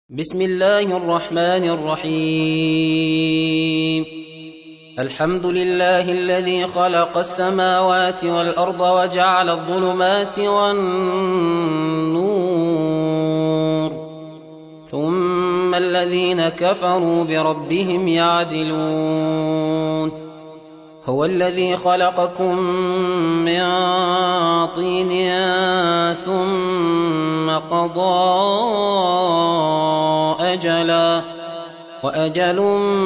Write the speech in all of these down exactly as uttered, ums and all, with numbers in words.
بسم الله الرحمن الرحيم. الحمد لله الذي خلق السماوات والأرض وجعل الظلمات والنور، ثم الذين كفروا بربهم يعدلون. هو الذي خلقكم من طين ثم قضى أجلا وأجل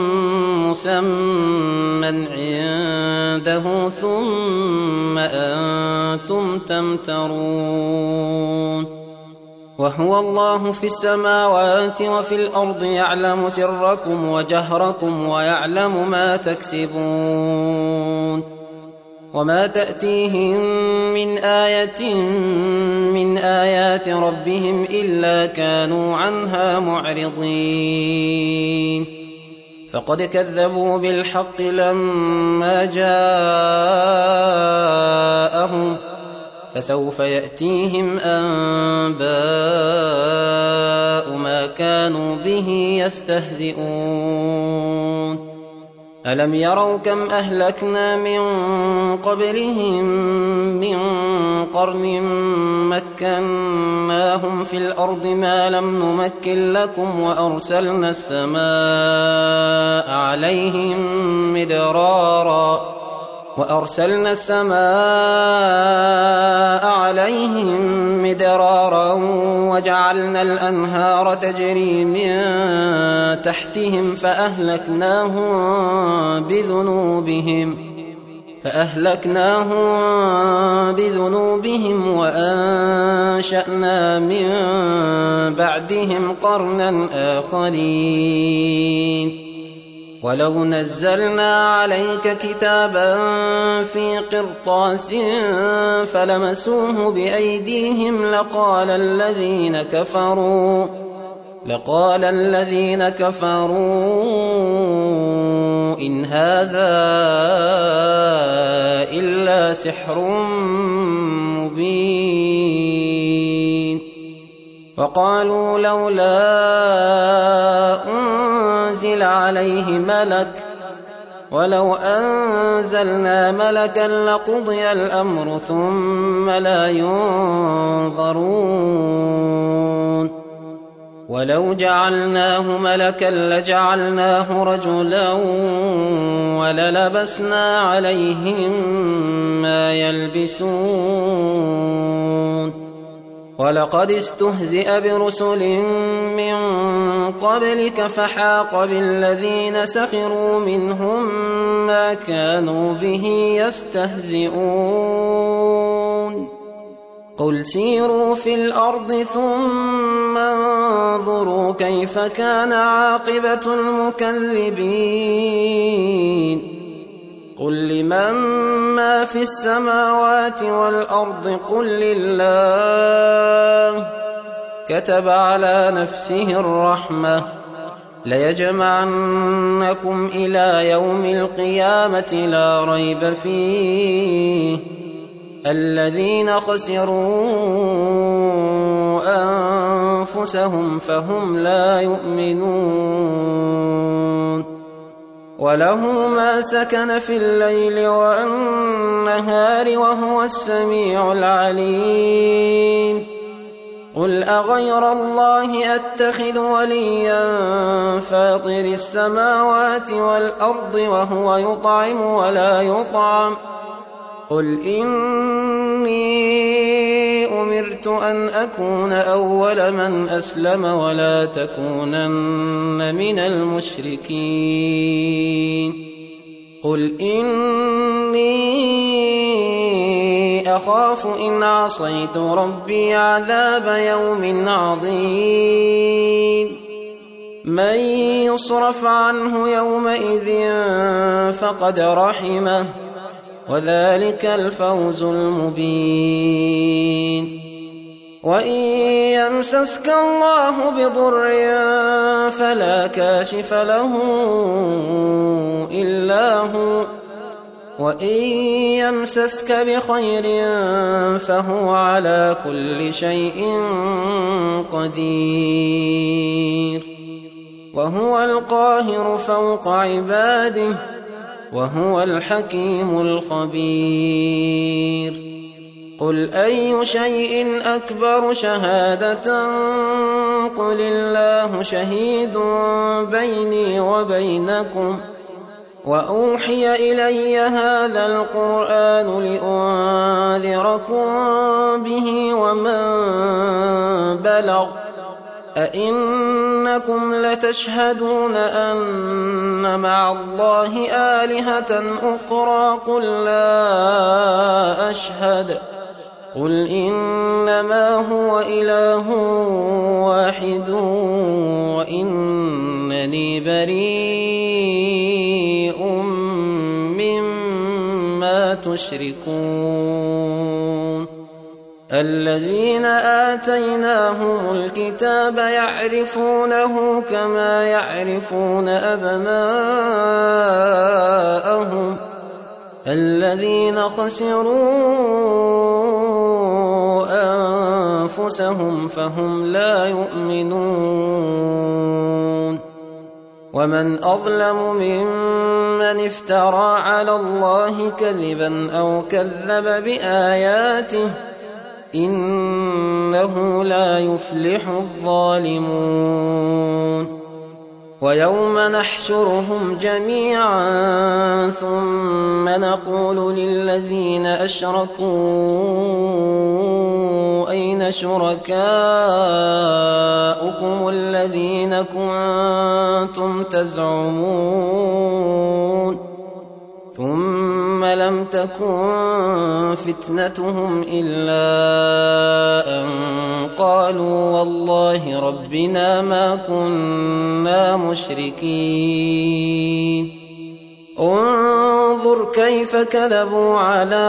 مسمى عنده ثم أنتم تمترون. وهو الله في السماوات وفي الأرض، يعلم سركم وجهركم ويعلم ما تكسبون. وما تأتيهم من آية من آيات ربهم إلا كانوا عنها معرضين. فقد كذبوا بالحق لما جاءهم، فسوف يأتيهم أنباء ما كانوا به يستهزئون. ألم يروا كم أهلكنا من قبلهم من قرن مكناهم في الأرض ما لم نمكن لكم، وأرسلنا السماء عليهم مدرارا وأرسلنا السماء عليهم مدرارا وجعلنا الأنهار تجري من تحتهم فأهلكناهم بذنوبهم فأهلكناهم بذنوبهم وأنشأنا من بعدهم قرنا آخرين. ولو نزلنا عليك كتابا في قرطاس فلمسوه بأيديهم لقال الذين كفروا لقال الذين كفروا إن هذا إلا سحر مبين. وقالوا لولا أنزل عليه ملك، ولو أنزلنا ملكا لقضي الأمر ثم لا ينظرون. ولو جعلناه ملكا لجعلناه رجلا وللبسنا عليهم ما يلبسون. ولقد استهزئ برسل من قبلك فحاق بالذين سخروا منهم ما كانوا به يستهزئون. قل سيروا في الأرض ثم انظروا كيف كان عاقبة المكذبين. قل لمن ما في السماوات والأرض قل لله. كتب على نفسه الرحمة ليجمعنكم إلى يوم القيامة لا ريب فيه. الذين خسروا أنفسهم فهم لا يؤمنون. وله ما سكن في الليل والنهار وهو السميع العليم. قل أغير الله أتخذ وليا فاطر السماوات والأرض وهو يطعم ولا يطعم. قل إني أمرت أن أكون أول من أسلم ولا تكونن من المشركين. قل إني أخاف إن عصيت ربي عذاب يوم عظيم. من يصرف عنه يومئذ فقد رحمه وذلك الفوز المبين. وإن يمسسك الله بضر فلا كاشف له إلا هو، وإن يمسسك بخير فهو على كل شيء قدير. وهو القاهر فوق عباده وهو الحكيم الخبير. قل أي شيء أكبر شهادة قل الله شهيد بيني وبينكم وأوحي إلي هذا القرآن لأنذركم به ومن بلغ أئنكم لتشهدون أن مع الله آلهة أخرى قل لا أشهد قل إنما هو إله واحد وإنني بريء مما تشركون. الذين آتيناهم الكتاب يعرفونه كما يعرفون أبناءهم الذين خسروا أنفسهم فهم لا يؤمنون. ومن أظلم ممن افترى على الله كذبا أو كذب بآياته إنه لا يفلح الظالمون. ويوم نحشرهم جميعا ثم نقول للذين أشركوا أين شركاؤكم الذين كنتم تزعمون ثم لم تكن فتنتهم إلا أن قالوا والله ربنا ما كنا مشركين. انظر كيف كذبوا على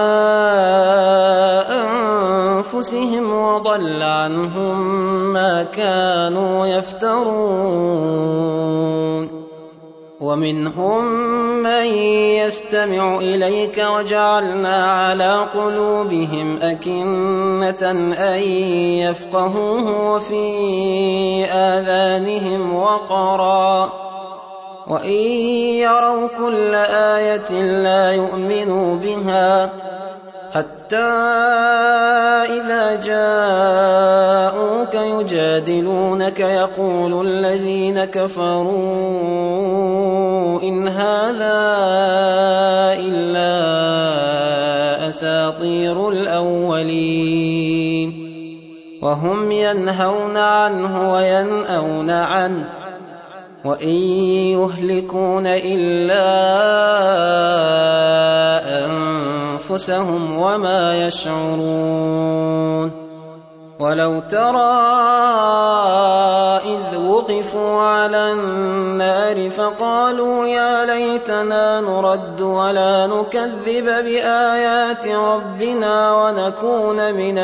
أنفسهم وضل عنهم ما كانوا يفترون. ومنهم من يستمع إليك وجعلنا على قلوبهم أكنة أن يفقهوه وفي آذانهم وقرا وإن يروا كل آية لا يؤمنوا بها حتى إذا جاءوك يجادلونك يقول الذين كفروا إن هذا إلا أساطير الأولين وهم ينهون عنه وينأون عنه وإن يهلكون إلا أنفسهم وما يشعرون. ولو ترى إذ وقفوا على النار فقالوا يا ليتنا نرد ولا نكذب بآيات ربنا ونكون من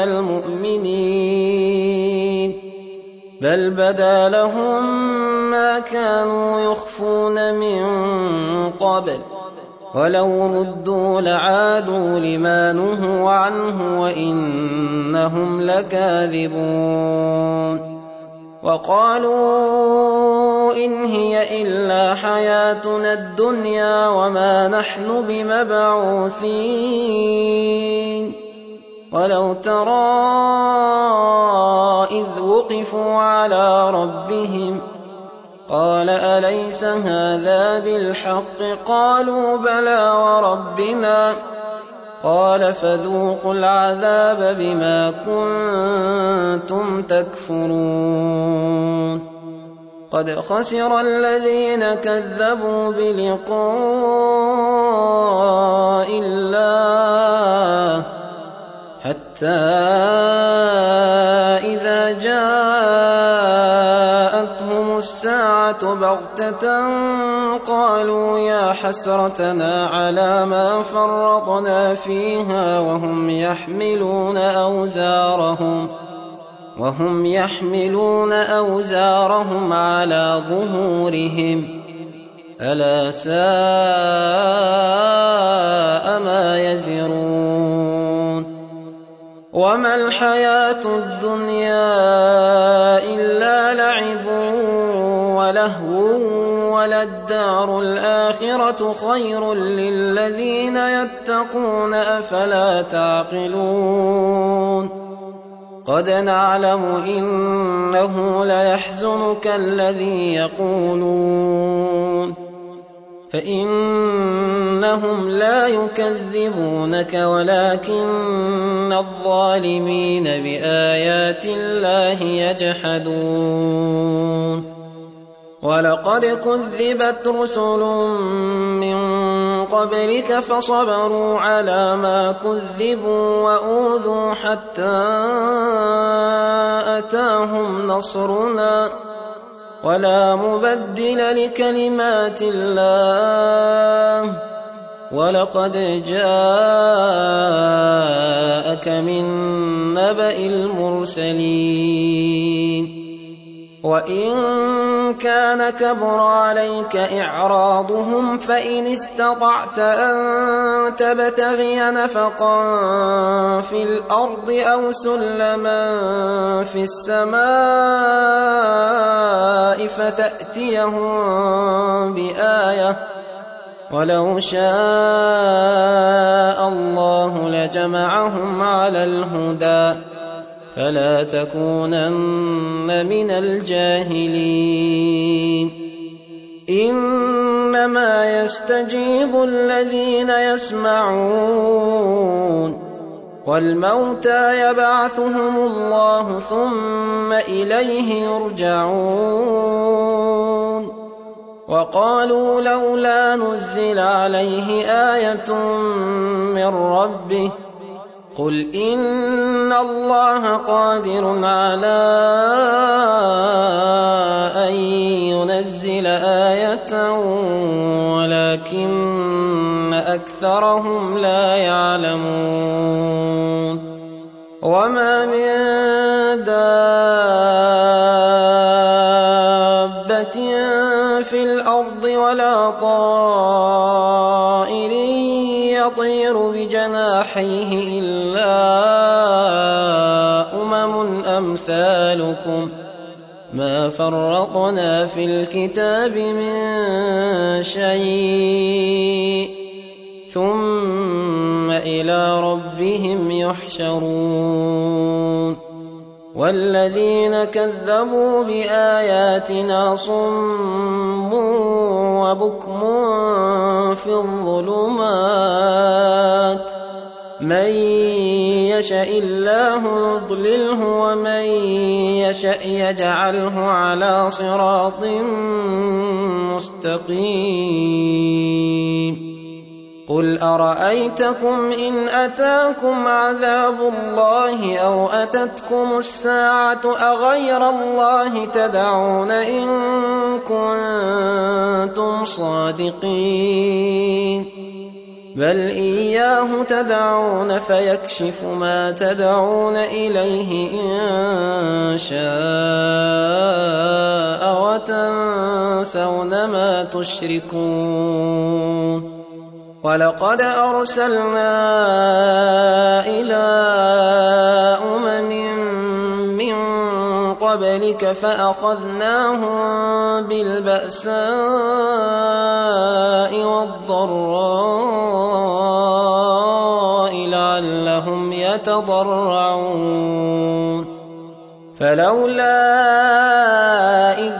المؤمنين بل بدا لهم ما كانوا يخفون من قبل ولو ردوا لعادوا لما نهوا عنه وإنهم لكاذبون. وقالوا إن هي إلا حياتنا الدنيا وما نحن بمبعوثين. ولو ترى إذ وقفوا على ربهم قال أليس هذا بالحق قالوا بلى وربنا قال فذوقوا العذاب بما كنتم تكفرون. قد خسر الذين كذبوا بلقاء الله حتى إذا جاءتهم الساعة بغتة قالوا يا حسرتنا على ما فرطنا فيها وهم يحملون أوزارهم وهم يحملون أوزارهم على ظهورهم ألا ساء ما يزرون. وما الحياة الدنيا إلا لعب وَلَهْوٌ وَلَلدَّارُ الْآخِرَةُ خَيْرٌ لِّلَّذِينَ يَتَّقُونَ ۗ أَفَلَا تَعْقِلُونَ قَدْ نَعْلَمُ إِنَّهُ لَيَحْزُنُكَ الَّذِي يَقُولُونَ فَإِنَّهُمْ لَا يُكَذِّبُونَكَ وَلَٰكِنَّ الظَّالِمِينَ بِآيَاتِ اللَّهِ يَجْحَدُونَ وَلَقَدْ كُذِّبَتْ رُسُلٌ مِّن قَبْلِكَ فَصَبَرُوا عَلَىٰ مَا كُذِّبُوا وَأُوذُوا حَتَّىٰ أَتَاهُمْ نَصْرُنَا ۚ وَلَا مُبَدِّلَ لِكَلِمَاتِ اللَّهِ ۚ وَلَقَدْ جَاءَكَ مِن نَّبَإِ الْمُرْسَلِينَ وَإِن كَانَ كَبُرَ عَلَيْكَ إِعْرَاضُهُمْ فَإِنِ اسْتَطَعْتَ أَن تَبْتَغِيَ نَفَقًا فِي الْأَرْضِ أَوْ سُلَّمًا فِي السَّمَاءِ فَتَأْتِيَهُم بِآيَةٍ ۚ وَلَوْ شَاءَ اللَّهُ لَجَمَعَهُمْ عَلَى الْهُدَىٰ فَلَا تَكُونَنَّ مِنَ الْجَاهِلِينَ إِنَّمَا يَسْتَجِيبُ الَّذِينَ يَسْمَعُونَ وَالْمَوْتَىٰ يَبْعَثُهُمُ اللَّهُ ثُمَّ إِلَيْهِ يُرْجَعُونَ وَقَالُوا لَوْلَا نُزِّلَ عَلَيْهِ آيَةٌ مِّن رَّبِّهِ ۖ قُلْ إِنَّ اللَّهَ قَادِرٌ عَلَىٰ أَن يُنَزِّلَ آيَةً وَلَٰكِنَّ أَكْثَرَهُمْ لَا يَعْلَمُونَ وَمَا مِن دَابَّةٍ فِي الْأَرْضِ وَلَا طَائِرٍ يَطِيرُ بِجَنَاحَيْهِ إِلَّا أُمَمٌ أَمْثَالُكُم ۚ مَّا فَرَّطْنَا فِي الْكِتَابِ مِن شَيْءٍ ۚ ثُمَّ إِلَىٰ رَبِّهِمْ يُحْشَرُونَ وَالَّذِينَ كَذَّبُوا بِآيَاتِنَا صُمٌّ وَبُكْمٌ فِي الظُّلُمَاتِ ۗ مَن يَشَإِ اللَّهُ يُضْلِلْهُ وَمَن يَشَأْ يَجْعَلْهُ عَلَىٰ صِرَاطٍ مُّسْتَقِيمٍ قُلْ أَرَأَيْتَكُمْ إِنْ أَتَاكُمْ عَذَابُ اللَّهِ أَوْ أَتَتْكُمُ السَّاعَةُ أَغَيْرَ اللَّهِ تَدْعُونَ إِن كُنتُمْ صَادِقِينَ بَلْ إِيَّاهُ تَدْعُونَ فَيَكْشِفُ مَا تَدْعُونَ إِلَيْهِ إِن شَاءَ وَتَنسَوْنَ مَا تُشْرِكُونَ وَلَقَدْ أَرْسَلْنَا إِلَىٰ أُمَمٍ مِّن قَبْلِكَ فَأَخَذْنَاهُم بِالْبَأْسَاءِ وَالضَّرَّاءِ لَعَلَّهُمْ يَتَضَرَّعُونَ فَلَوْلَا إِذْ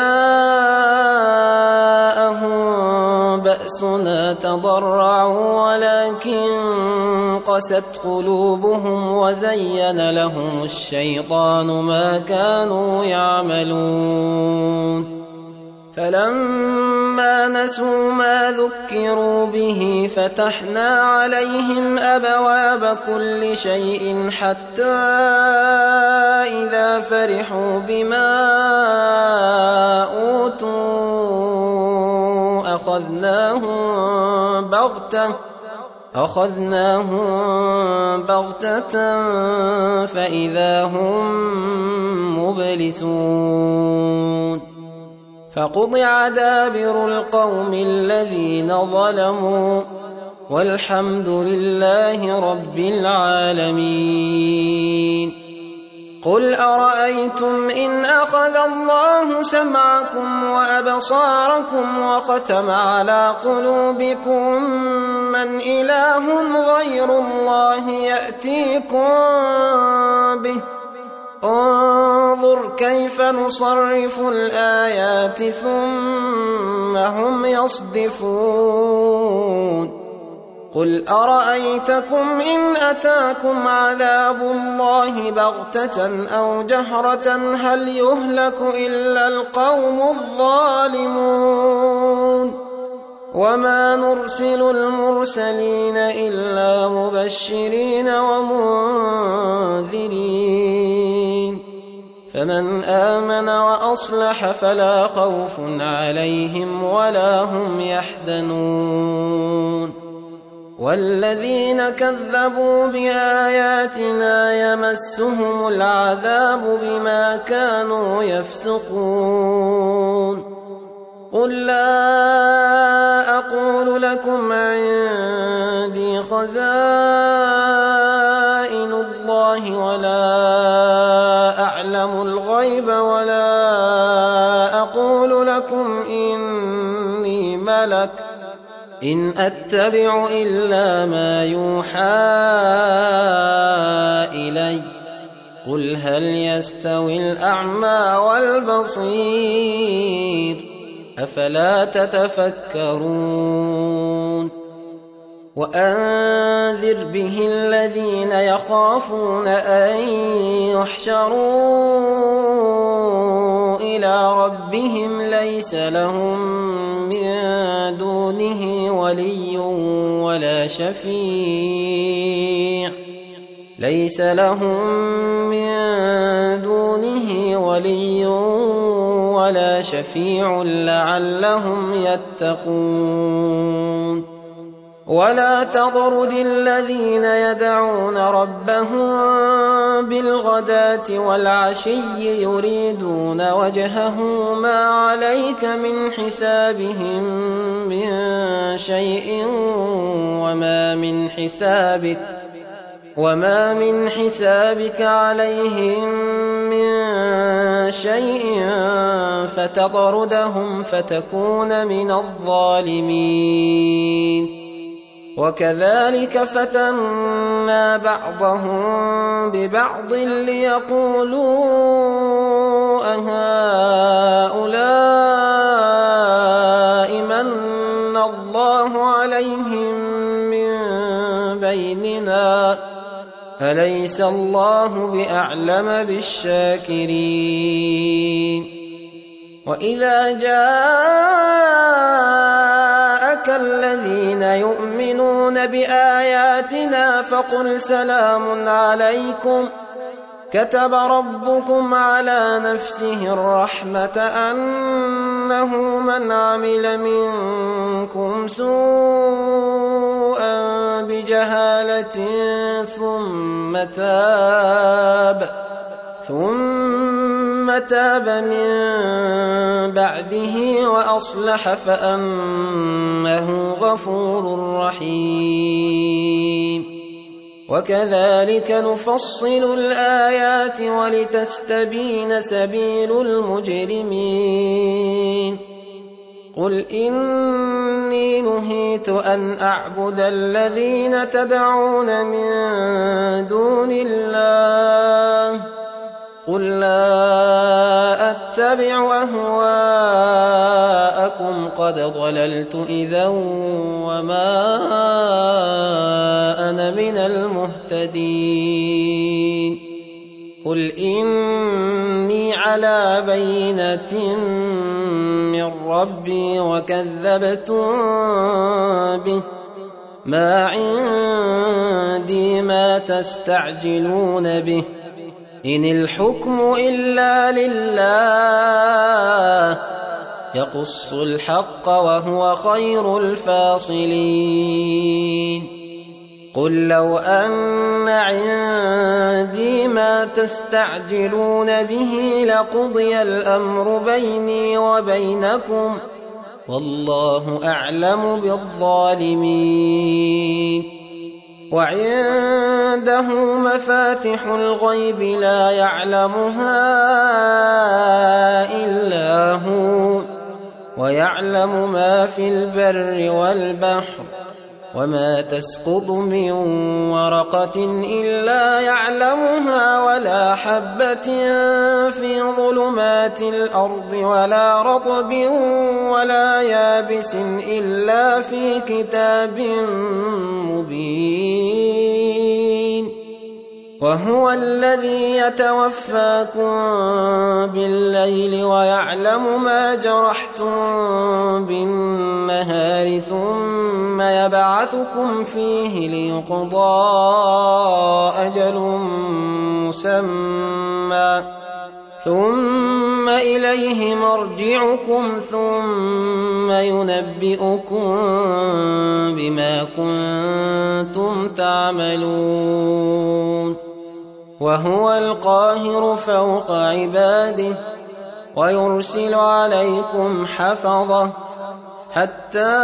جَاءَهُم بَأْسُنَا تَضَرَّعُوا وَلَٰكِن قَسَتْ قُلُوبُهُمْ وَزَيَّنَ لَهُمُ الشَّيْطَانُ مَا كَانُوا يَعْمَلُونَ فَلَمَّا نَسُوا مَا ذُكِّرُوا بِهِ فَتَحْنَا عَلَيْهِمْ أَبْوَابَ كُلِّ شَيْءٍ حَتَّىٰ إِذَا فَرِحُوا بِمَا أُوتُوا أَخَذْنَاهُم بَغْتَةً أَخَذْنَاهُم بَغْتَةً فَإِذَا هُم مُّبْلِسُونَ فَقُطِعَ دَابِرُ الْقَوْمِ الَّذِينَ ظَلَمُوا وَالْحَمْدُ لِلَّهِ رَبِّ الْعَالَمِينَ قُلْ أَرَأَيْتُمْ إِنْ أَخَذَ اللَّهُ سَمْعَكُمْ وَأَبْصَارَكُمْ وَخَتَمَ عَلَىٰ قُلُوبِكُم مَّنْ إِلَٰهٌ غَيْرُ اللَّهِ يَأْتِيكُم بِهِ ۗ انظُرْ كَيْفَ نُصَرِّفُ الْآيَاتِ ثُمَّ هُمْ يَصْدِفُونَ قُلْ أَرَأَيْتَكُمْ إِنْ أَتَاكُمْ عَذَابُ اللَّهِ بَغْتَةً أَوْ جَهْرَةً هَلْ يُهْلَكُ إِلَّا الْقَوْمُ الظَّالِمُونَ وَمَا نُرْسِلُ الْمُرْسَلِينَ إِلَّا مُبَشِّرِينَ وَمُنذِرِينَ فَمَنْ آمَنَ وَأَصْلَحَ فَلَا خَوْفٌ عَلَيْهِمْ وَلَا هُمْ يَحْزَنُونَ وَالَّذِينَ كَذَّبُوا بِآيَاتِنَا يَمَسُّهُمُ الْعَذَابُ بِمَا كَانُوا يَفْسُقُونَ قُل لَّا أَقُولُ لَكُمْ عِندِي خَزَائِنُ اللَّهِ وَلَا أَعْلَمُ الْغَيْبَ وَلَا أَقُولُ لَكُمْ إِنِّي مَلَكٌ إِنْ أَتَّبِعُ إِلَّا مَا يُوحَىٰ إِلَيَّ قُلْ هَلْ يَسْتَوِي الْأَعْمَىٰ وَالْبَصِيرُ أَفَلَا تَتَفَكَّرُونَ وَأَنذِرْ بِهِ الَّذِينَ يَخَافُونَ أَن يُحْشَرُوا إِلَىٰ رَبِّهِمْ لَيْسَ لَهُم مِّن دُونِهِ وَلِيٌّ وَلَا شَفِيعٌ لَيْسَ لَهُم مِّن دُونِهِ وَلِيٌّ وَلَا شَفِيعٌ لَّعَلَّهُمْ يَتَّقُونَ وَلَا تَطْرُدِ الَّذِينَ يَدْعُونَ رَبَّهُم بِالْغَدَاةِ وَالْعَشِيِّ يُرِيدُونَ وَجْهَهُ مَا عَلَيْكَ مِنْ حِسَابِهِم مِّن شَيْءٍ وَمَا مِنْ حِسَابِكَ وَمَا مِنْ حِسَابِكَ عَلَيْهِم مِّن شَيْءٍ فَتَطْرُدَهُمْ فَتَكُونَ مِنَ الظَّالِمِينَ وَكَذَٰلِكَ فَتَنَّا بَعْضَهُم بِبَعْضٍ لِّيَقُولُوا أَهَٰؤُلَاءِ مَنَّ اللَّهُ عَلَيْهِم مِّن بَيْنِنَا أَلَيْسَ اللَّهُ بِأَعْلَمَ بِالشَّاكِرِينَ وَإِذَا جَاءَكَ الَّذِينَ يُؤْمِنُونَ بِآيَاتِنَا فَقُلْ سَلَامٌ عَلَيْكُمْ كَتَبَ رَبُّكُمْ عَلَىٰ نَفْسِهِ الرَّحْمَةَ أَنَّهُ مَنْ عَمِلَ مِنكُمْ سُوءًا بِجَهَالَةٍ ثُمَّ تَابَ ثُمَّ تَابَ مِن بَعْدِهِ وَأَصْلَحَ فَأَنَّهُ غَفُورٌ رَّحِيمٌ وَكَذَٰلِكَ نُفَصِّلُ الْآيَاتِ وَلِتَسْتَبِينَ سَبِيلُ الْمُجْرِمِينَ قُلْ إِنِّي نُهِيتُ أَنْ أَعْبُدَ الَّذِينَ تَدْعُونَ مِن دُونِ اللَّهِ قُل لَّا أَتَّبِعُ أَهْوَاءَكُمْ قَدْ ضَلَلْتُ إِذًا وَمَا أَنَا مِنَ الْمُهْتَدِينَ قُلْ إِنِّي عَلَىٰ بَيِّنَةٍ مِّن رَّبِّي وَكَذَّبْتُم بِهِ مَا عِندِي مَا تَسْتَعْجِلُونَ بِهِ إِنِ الْحُكْمُ إِلَّا لِلَّهِ يَقُصُّ الْحَقَّ وَهُوَ خَيْرُ الْفَاصِلِينَ قُل لَّوْ أَنَّ عِندِي مَا تَسْتَعْجِلُونَ بِهِ لَقُضِيَ الْأَمْرُ بَيْنِي وَبَيْنَكُمْ وَاللَّهُ أَعْلَمُ بِالظَّالِمِينَ وعنده مفاتح الغيب لا يعلمها إلا هو ويعلم ما في البر والبحر وما تسقط من ورقة إلا يعلمها ولا حبة في ظلمات الأرض ولا رطب ولا يابس إلا في كتاب مبين وهو الذي يتوفاكم بالليل ويعلم ما جرحتم بالنهار ثم يبعثكم فيه ليقضى أجل مسمى ثم إليه مرجعكم ثم ينبئكم بما كنتم تعملون وهو القاهر فوق عباده ويرسل عليكم حفظة حتى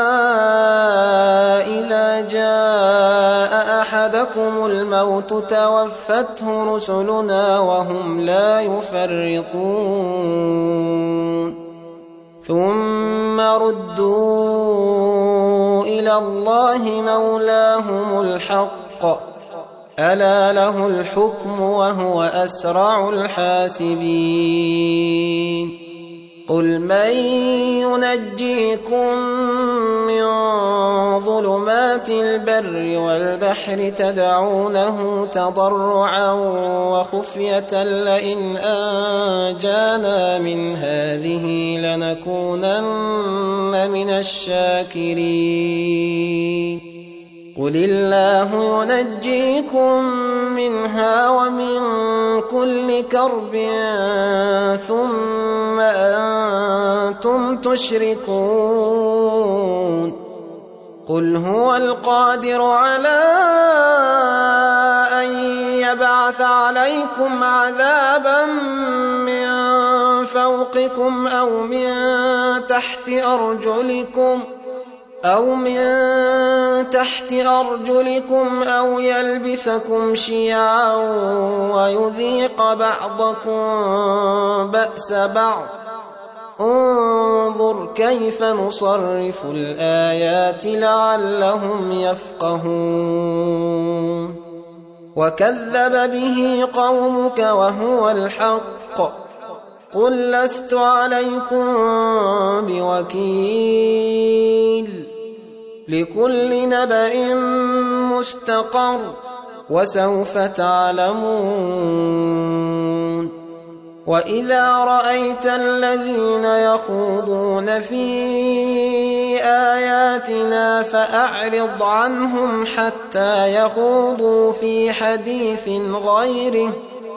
إذا جاء أحدكم الموت توفته رسلنا وهم لا يفرطون ثم ردوا إلى الله مولاهم الحق ألا له الحكم وهو أسرع الحاسبين قل من ينجيكم من ظلمات البر والبحر تدعونه تضرعا وخفية لئن أنجانا من هذه لنكونن من الشاكرين قل الله ينجيكم منها ومن كل كرب ثم أنتم تشركون قل هو القادر على أن يبعث عليكم عذابا من فوقكم أو من تحت أرجلكم أو من تحت أرجلكم أو يلبسكم شيعا ويذيق بعضكم بأس بعض انظر كيف نصرف الآيات لعلهم يفقهون وكذب به قومك وهو الحق قل لست عليكم بوكيل لكل نبأ مستقر وسوف تعلمون وإذا رأيت الذين يخوضون في آياتنا فأعرض عنهم حتى يخوضوا في حديث غيره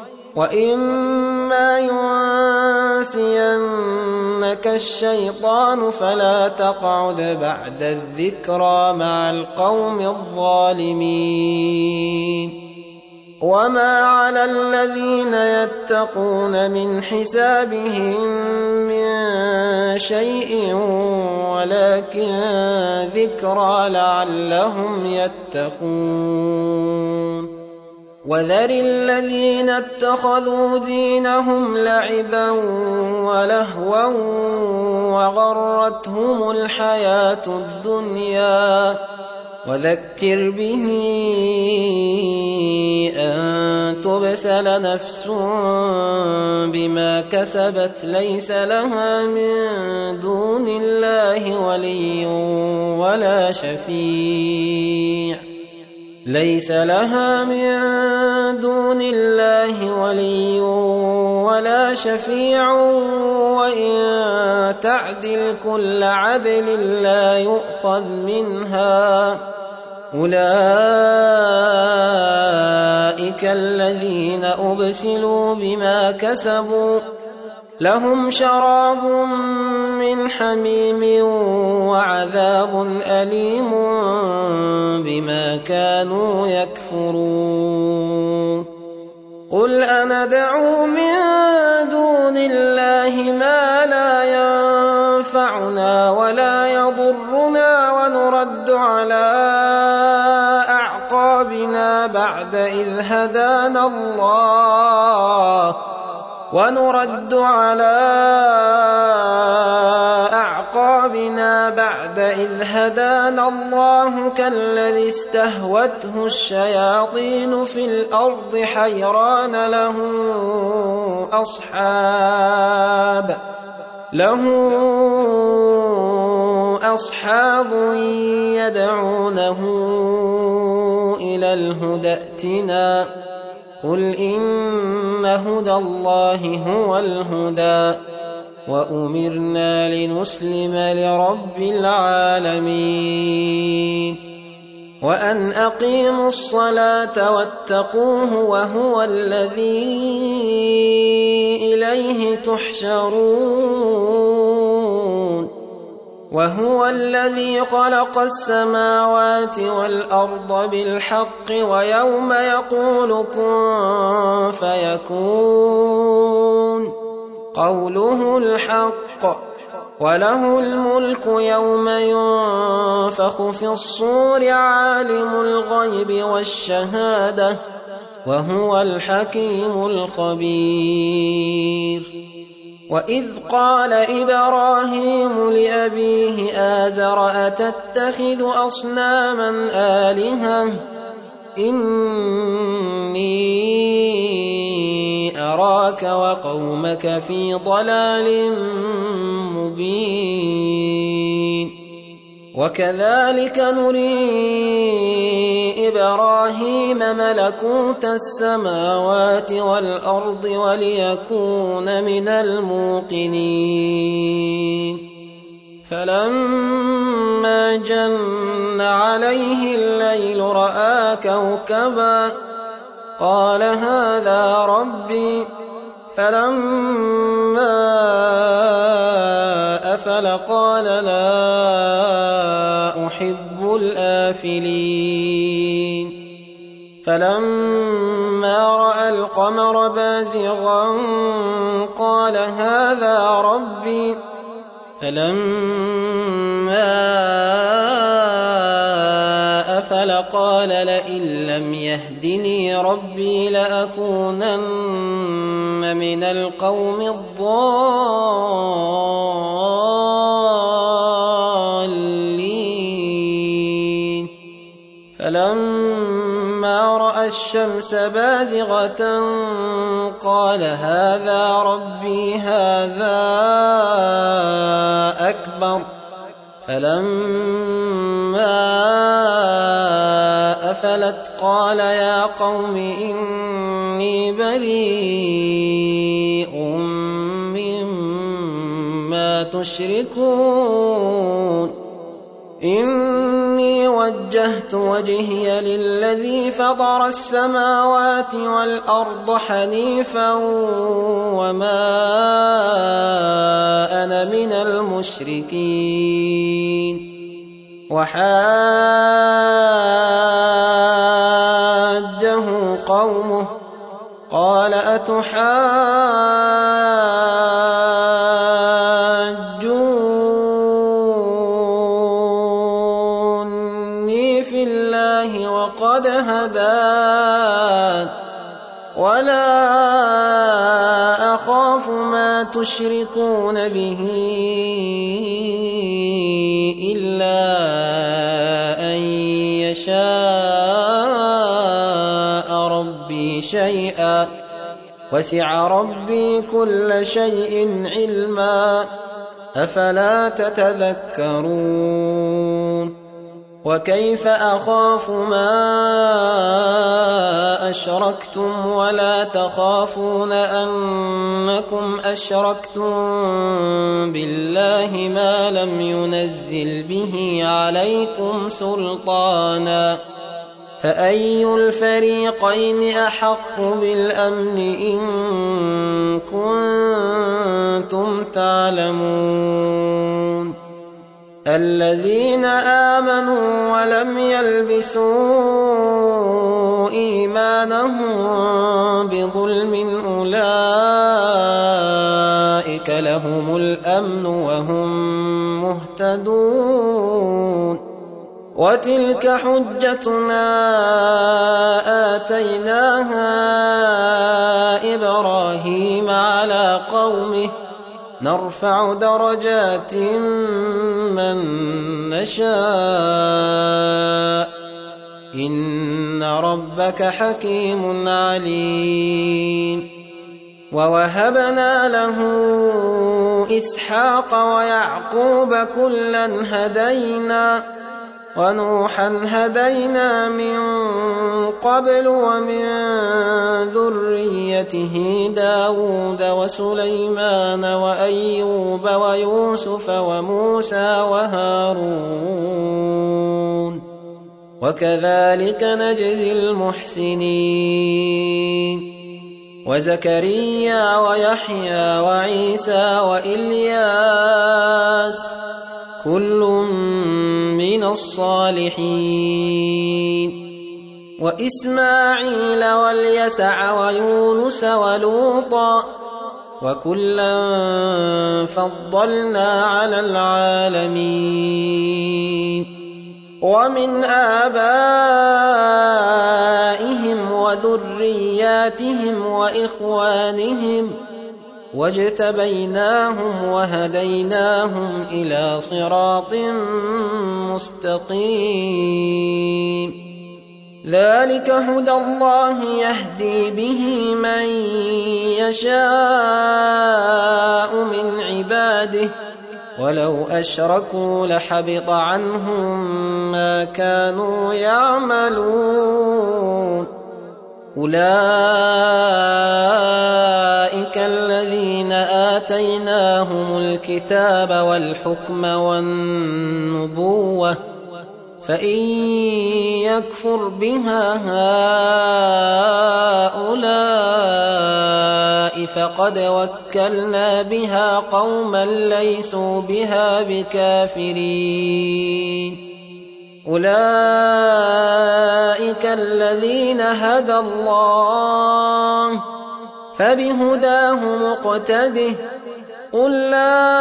وإما ينسينك الشيطان فلا تقعد بعد الذكرى مع القوم الظالمين وما على الذين يتقون من حسابهم من شيء ولكن ذكرى لعلهم يتقون وذر الذين اتخذوا دينهم لعبا ولهوا وغرتهم الحياة الدنيا وذكر به أن تبسل نفس بما كسبت ليس لها من دون الله ولي ولا شفيع ليس لها من دون الله ولي ولا شفيع وإن تعدل كل عدل لا يؤخذ منها أولئك الذين أبسلوا بما كسبوا لهم شراب من حميم وعذاب أليم بما كانوا يكفرون قل أندعو من دون الله ما لا ينفعنا ولا يضرنا ونرد على أعقابنا بعد إذ هدانا الله ونرد على أعقابنا بعد إذ هدانا الله كالذي استهوته الشياطين في الأرض حيران له أصحاب له أصحاب يدعونه إلى الهدى ائتنا قل إن هدى الله هو الهدى وأمرنا لنسلم لرب العالمين وأن أقيموا الصلاة واتقوه وهو الذي إليه تحشرون وهو الذي خلق السماوات والأرض بالحق ويوم يقول كن فيكون قوله الحق وله الملك يوم ينفخ في الصور عالم الغيب والشهادة وهو الحكيم الخبير وإذ قال إبراهيم لأبيه آزر أتتخذ أصناما آلهة إني أراك وقومك في ضلال مبين وكذلك نري إبراهيم ملكوت السماوات والأرض وليكون من الموقنين فلما جن عليه الليل رأى كوكبا قال هذا ربي فلما أفل قال لا أحب الآفلين فلما رأى القمر بازغا قال هذا ربي فلما أفل قال لئن لم يهدني ربي لأكونن من القوم الضالين فلما رأى الشمس بازغة قال هذا ربي هذا أكبر فلما أفلت قال يا قوم إني بريء مما تشركون إني وجهت وجهي للذي فطر السماوات والأرض حنيفا وما أنا من المشركين وحاجه قومه قال أتحاجوني في الله وقد هدان ولا أخاف ما تشركون به إلا أن يشاء ربي شيئا وسع ربي كل شيء علما أفلا تتذكرون وكيف أخاف ما أشركتم ولا تخافون أنكم أشركتم بالله ما لم ينزل به عليكم سلطانا فأي الفريقين أحق بالأمن إن كنتم تعلمون الذين آمنوا ولم يلبسوا إيمانهم بظلم أولئك لهم الأمن وهم مهتدون وتلك حجتنا آتيناها إبراهيم على قومه نرفع درجات من نشاء إن ربك حكيم عليم. ووهبنا له إسحاق ويعقوب كلا هدينا ونوحا هدينا من قبل ومن ذريته داود وسليمان وأيوب ويوسف وموسى وهارون وكذلك نجزي المحسنين. وزكريا ويحيى وعيسى وإلياس كل من الصالحين. وإسماعيل واليسع ويونس ولوطا وكلا فضلنا على العالمين. ومن آبائهم وذرياتهم وإخوانهم واجتبيناهم وهديناهم إلى صراط مستقيم. ذلك هدى الله يهدي به من يشاء من عباده ولو أشركوا لحبط عنهم ما كانوا يعملون. أولئك الذين آتيناهم الكتاب والحكم والنبوة فإن يكفر بها هؤلاء فقد وكلنا بها قوما ليسوا بها بكافرين. أولئك الذين هدى الله فبهداه مقتده. قل لا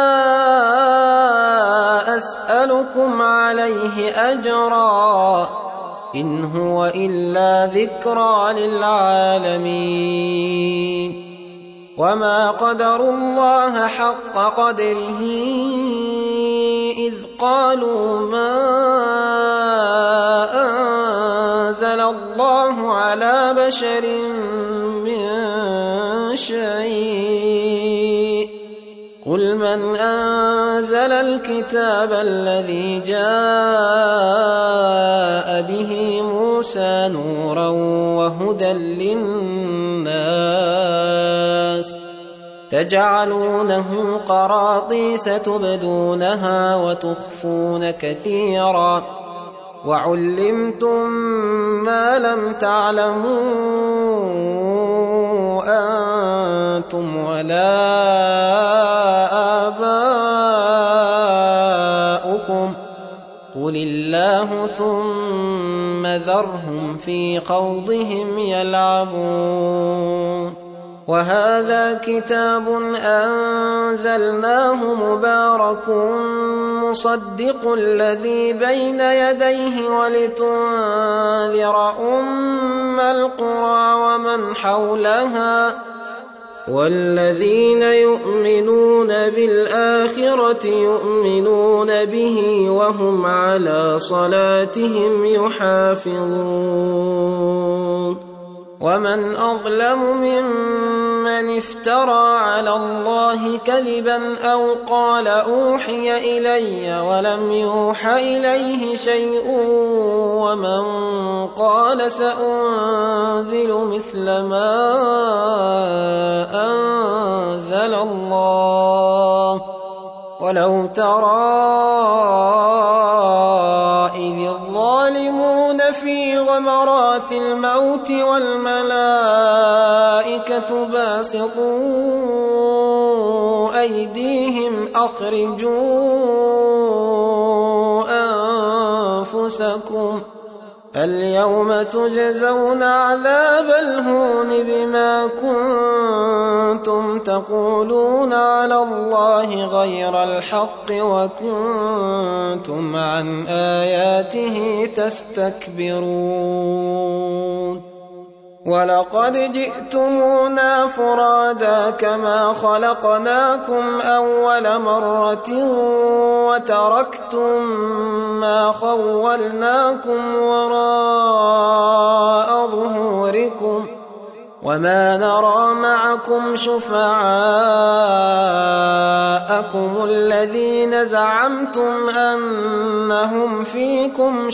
أسألكم عليه أجرا إن هو إلا ذكرى للعالمين. وما قدروا الله حق قدره إذ قالوا ما أنزل الله على بشر من شيء قل من أنزل الكتاب الذي جاء به موسى نورا وهدى للناس تجعلونه قراطيس تبدونها وتخفون كثيرا وعلمتم ما لم تعلموا أنتم ولا آباؤكم قل الله ثم ذرهم في خوضهم يلعبون. وهذا كتاب أنزلناه مبارك مصدق الذي بين يديه ولتنذر أم القرى ومن حولها والذين يؤمنون بالآخرة يؤمنون به وهم على صلاتهم يحافظون. ومن أظلم ممن افترى على الله كذبا أو قال أوحي إلي ولم يوح إليه شيء ومن قال سأنزل مثل ما أنزل الله. ولو ترى إذ الظالمون في غمرات الموت والملائكة باسطوا أيديهم أخرجوا أنفسكم اليوم تجزون عذاب الهون بما كنتم تقولون على الله غير الحق وكنتم عن آياته تستكبرون ولقد جئتمونا فرادا كما خلقناكم أول مرة وتركتم ما خولناكم وراء ظهوركم وما نرى معكم شفعاءكم الذين زعمتم أنهم فيكم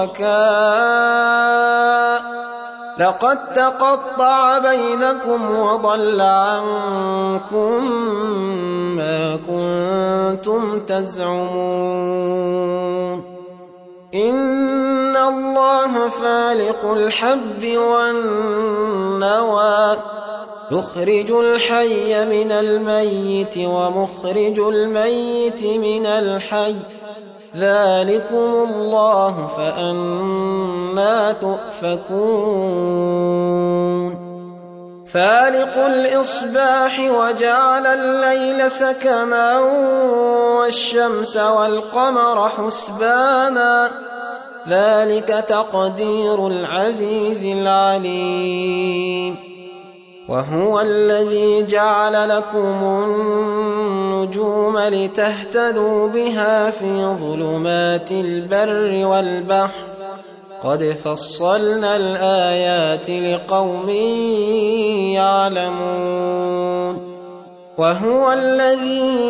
شركاء لقد تقطع بينكم وضل عنكم ما كنتم تزعمون إن الله فالق الحب والنوى يخرج الحي من الميت ومخرج الميت من الحي ذلكم الله فأنى تؤفكون فالق الإصباح وجعل الليل سكنا والشمس والقمر حسبانا ذلك تقدير العزيز العليم وهو الذي جعل لكم النجوم لتهتدوا بها في ظلمات البر والبحر قد فصلنا الآيات لقوم يعلمون وهو الذي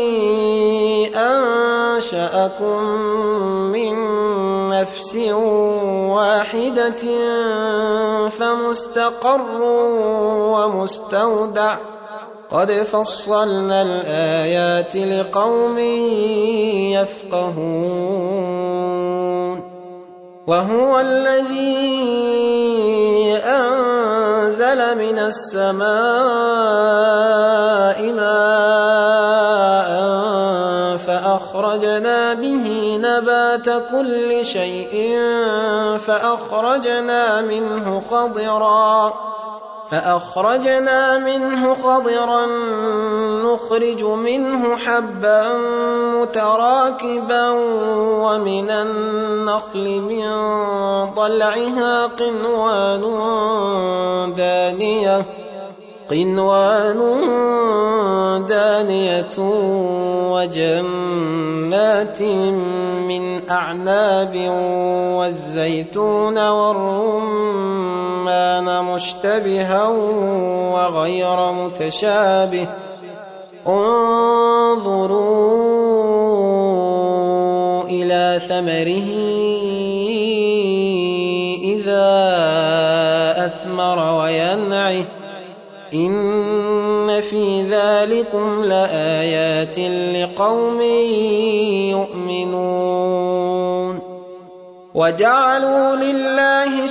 أنشأكم من نفس واحدة فمستقر ومستودع قد فصلنا الآيات لقوم يفقهون وهو الذي أنزل من السماء ماء فأخرجنا به نبات كل شيء فأخرجنا منه خضرا فأخرجنا منه خضرا نخرج منه حبا متراكبا ومن النخل من طلعها قنوان دانية قنوان دانية وجنات من أعناب والزيتون والرمان مشتبها وغير متشابه انظروا إلى ثمره إذا أثمر وينعه إن في ذلكم لآيات لقوم يؤمنون وجعلوا لله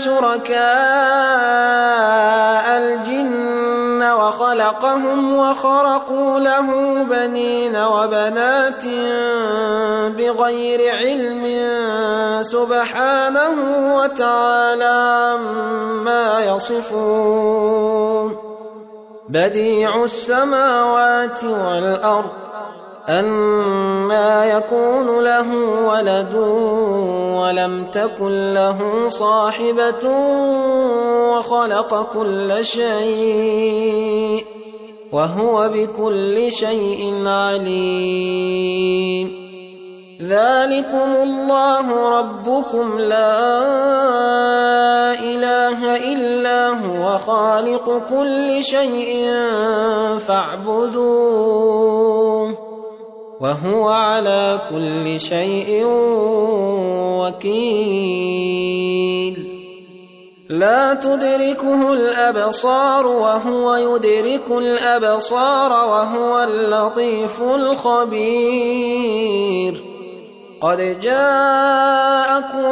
شركاء الجن وخلقهم وخرقوا له بنين وبنات بغير علم سبحانه وتعالى عما يصفون بديع السماوات والأرض أنى يكون له ولد ولم تكن له صاحبة وخلق كل شيء وهو بكل شيء عليم ذلكم الله ربكم لا إله إلا هو خالق كل شيء فاعبدوه وهو على كل شيء وكيل لا تدركه الأبصار وهو يدرك الأبصار وهو اللطيف الخبير قد جاءكم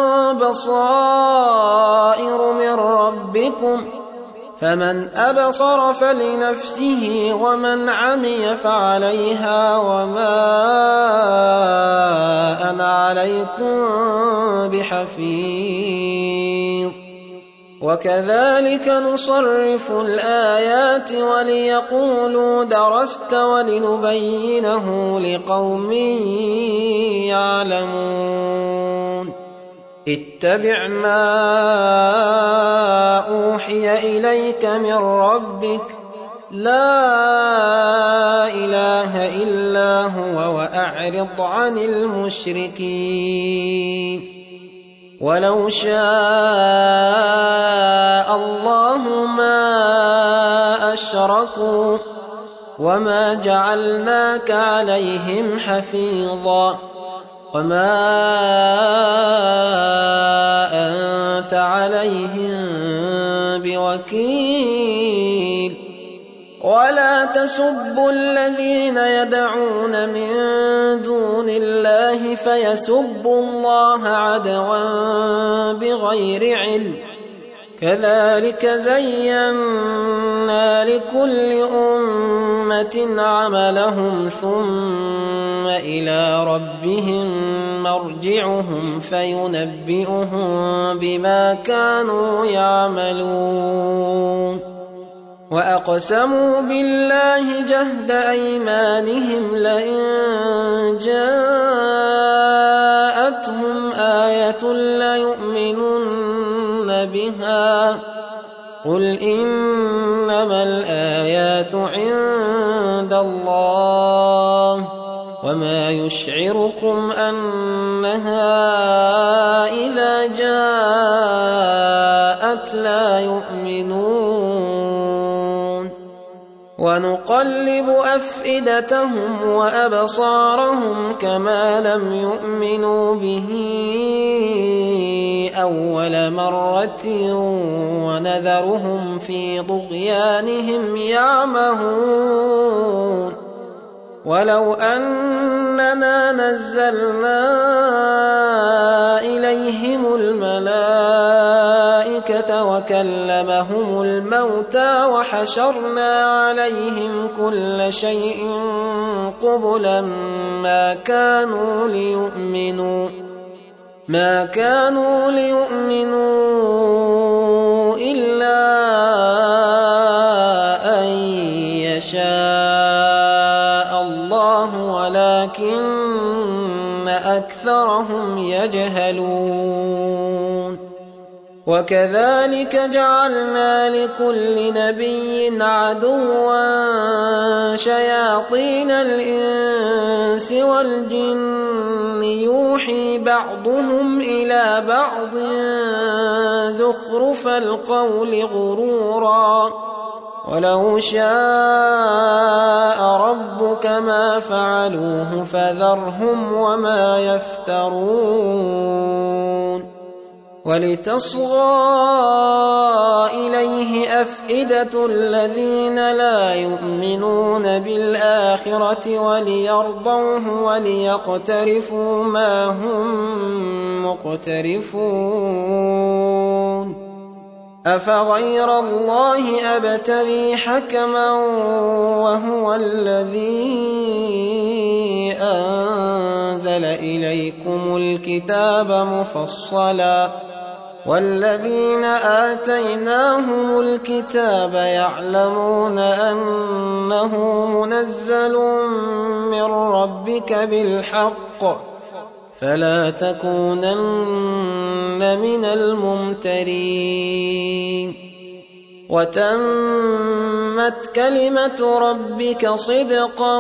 بصائر من ربكم فمن أبصر فلنفسه ومن عمي فعليها وما أنا عليكم بحفيظ وكذلك نصرف الآيات وليقولوا درست ولنبينه لقوم يعلمون اتبع ما أوحي إليك من ربك لا إله إلا هو وأعرض عن المشركين ولو شاء الله ما أشركوا وما جعلناك عليهم حفيظا وما أنت عليهم بوكيل ولا تسبوا الذين يدعون من دون الله فيسبوا الله عدوا بغير علم كذلك زينا لكل أمة عملهم ثم إلى ربهم مرجعهم فينبئهم بما كانوا يعملون وأقسموا بالله جهد أيمانهم لئن جاءتهم آية ليؤمنن بها قل إنما الآيات عند الله وما يشعركم أنها إذا جاءت لا يؤمنون ونقلب أفئدتهم وأبصارهم كما لم يؤمنوا به أول مرة ونذرهم في طغيانهم يعمهون ولو أننا نزلنا إليهم الملائكة وكلمهم الموتى وحشرنا عليهم كل شيء قبلا ما كانوا ليؤمنوا ما كانوا ليؤمنوا إلا أن يشاء الله ولكن أكثرهم يجهلون وكذلك جعلنا لكل نبي عدوا شياطين الإنس والجن يوحي بعضهم إلى بعض زخرف القول غرورا ولو شاء ربك ما فعلوه فذرهم وما يفترون ولتصغى إليه أفئدة الذين لا يؤمنون بالآخرة وليرضوه وليقترفوا ما هم مقترفون أفغير الله أبتغي حكما وهو الذي أنزل إليكم الكتاب مفصلا والذين آتيناهم الكتاب يعلمون أنه منزل من ربك بالحق فلا تكونن من الممترين وتمت كلمة ربك صدقا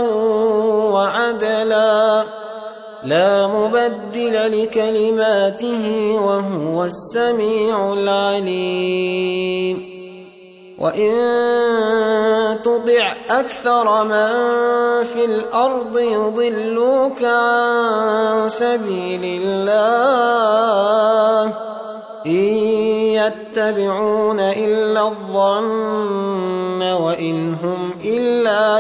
وعدلا لا مبدل لكلماته وهو السميع العليم وإن تطع أكثر من في الأرض يضلوك عن سبيل الله إن يتبعون إلا الظن وإن هم إلا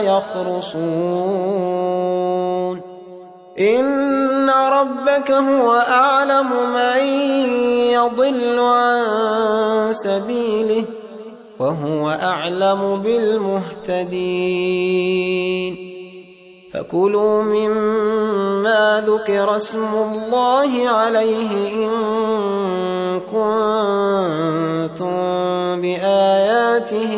يخرصون إن ربك هو أعلم من يضل عن سبيله وهو أعلم بالمهتدين فكلوا مما ذكر اسم الله عليه إن كنتم بآياته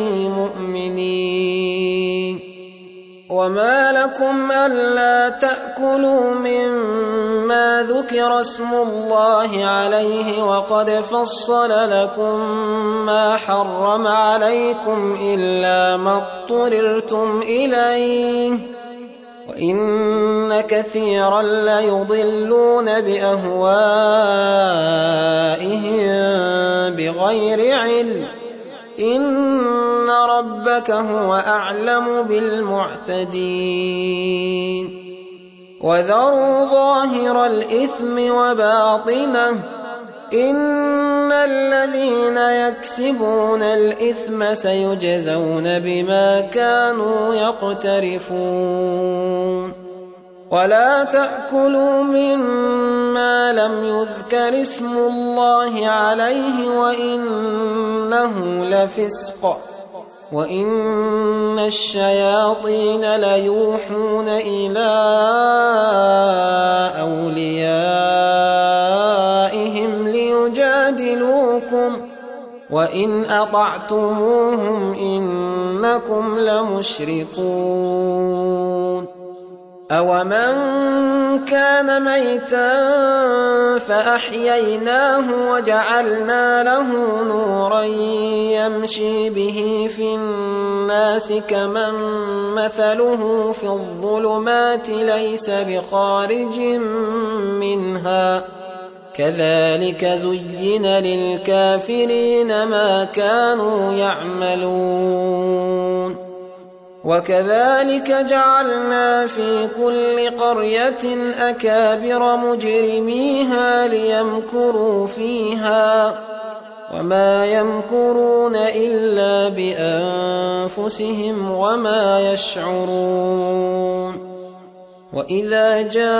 مؤمنين. وما لكم ألا تأكلوا مما ذكر اسم الله عليه وقد فصل لكم ما حرم عليكم إلا ما اضطررتم إليه وإن كثيرا ليضلون بأهوائهم بغير علم إن ربك هو أعلم بالمعتدين. وذروا ظاهر الإثم وباطنه إن الذين يكسبون الإثم سيجزون بما كانوا يقترفون. ولا تأكلوا مما لم يذكر اسم الله عليه وإنه لفسق وإن الشياطين ليوحون إلى أوليائهم ليجادلوكم وإن أطعتموهم إنكم لمشركون. أَوَمَنْ كَانَ مَيْتًا فَأَحْيَيْنَاهُ وَجَعَلْنَا لَهُ نُورًا يَمْشِي بِهِ فِي النَّاسِ كَمَنْ مَثَلُهُ فِي الظُّلُمَاتِ لَيْسَ بِخَارِجٍ مِنْهَا كَذَلِكَ زُيِّنَ لِلْكَافِرِينَ مَا كَانُوا يَعْمَلُونَ. وَكَذَلِكَ جَعَلْنَا فِي كُلِّ قَرْيَةٍ أَكَابِرَ مُجْرِمِيهَا لِيَمْكُرُوا فِيهَا وَمَا يَمْكُرُونَ إِلَّا بِأَنفُسِهِمْ وَمَا يَشْعُرُونَ. وَإِذَا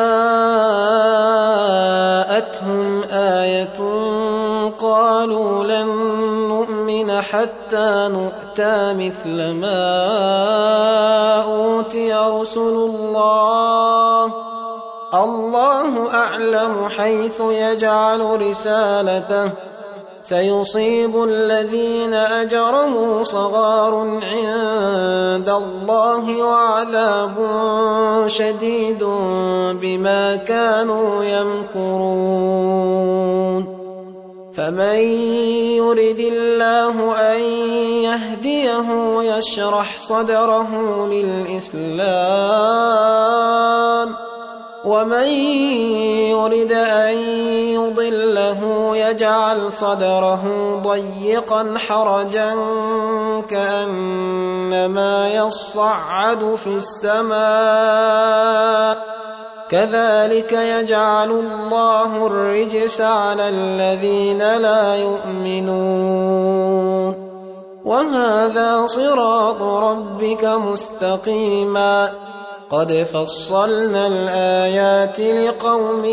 جَاءَتْهُمْ آيَةٌ قَالُوا لَن نُّؤْمِنَ حَتَّىٰ نُؤْتَىٰ مِثْلَ مَا أُوتِيَ رُسُلُ اللَّهِ ۖ اللَّهُ أَعْلَمُ حَيْثُ يَجْعَلُ رِسَالَتَهُ ۖ سَيُصِيبُ الَّذِينَ أَجْرَمُوا صَغَارٌ عِندَ اللَّهِ وَعَذَابٌ شَدِيدٌ بِمَا كَانُوا يَمْكُرُونَ. فَمَن يُرِدِ اللَّهُ أَن يَهْدِيَهُ يَشْرَحْ صَدْرَهُ لِلْإِسْلَامِ وَمَن يُرِدْ أَن يُضِلَّهُ يَجْعَلْ صَدْرَهُ ضَيِّقًا حَرَجًا كَأَنَّمَا يَصَّعَّدُ فِي السَّمَاءِ كَذَلِكَ يَجْعَلُ اللَّهُ الرِّجْسَ عَلَى الَّذِينَ لَا يُؤْمِنُونَ. وَهَذَا صِرَاطُ رَبِّكَ مُسْتَقِيمًا قَدْ فَصَّلْنَا الْآيَاتِ لِقَوْمٍ